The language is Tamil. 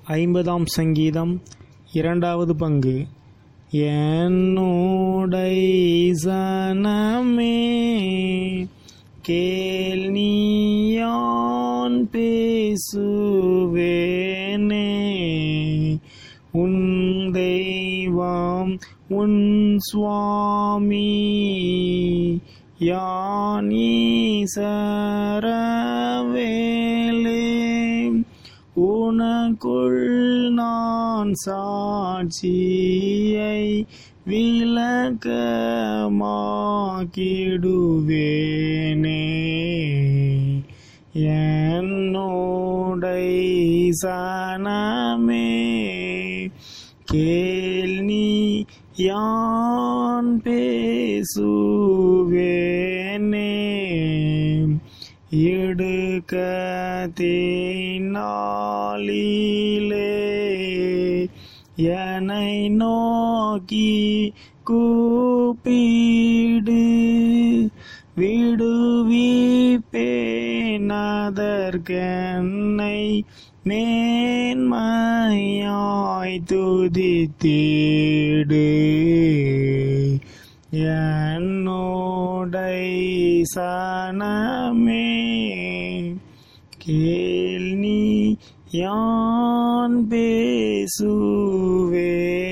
50ஆம் சங்கீதம் 2வது பங்கு. என்னுடை சனமே கேள் நீ யான் பேசுவேனே, உன் தெய்வம் உன் சுவாமி யான் ஈசரவேலே, உனக்குள் நான் சாட்சியை விளக்கமாக்கிடுவேனே. என்னுடை சனமே கேள் நீ யான் பேசுவேனே, இடுக்கத்தினாலிலே என்னை நோக்கி கூப்பிடு, விடுவிப்பேனதற்கென்னை மேன்மையாய் துதித்திடு. என்னுடை சனமே கேள் நீ யான் பேசுவேனே.